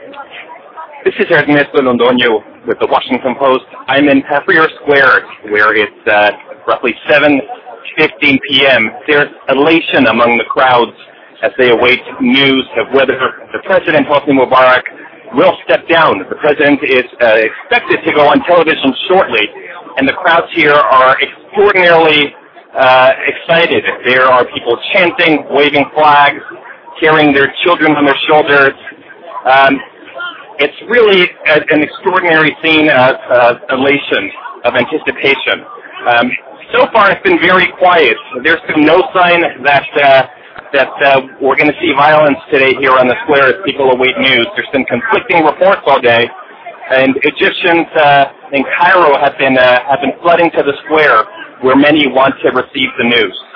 This is Ernesto Londoño with the Washington Post. I'm in Tahrir Square, where it's roughly 7:15 p.m. There's elation among the crowds as they await news of whether the president, Hosni Mubarak, will step down. The president is expected to go on television shortly, and the crowds here are extraordinarily excited. There are people chanting, waving flags, carrying their children on their shoulders. It's really an extraordinary scene of elation, of anticipation. So far, it's been very quiet. There's been no sign that we're going to see violence today here on the square as people await news. There's been conflicting reports all day, and Egyptians in Cairo have been flooding to the square where many want to receive the news.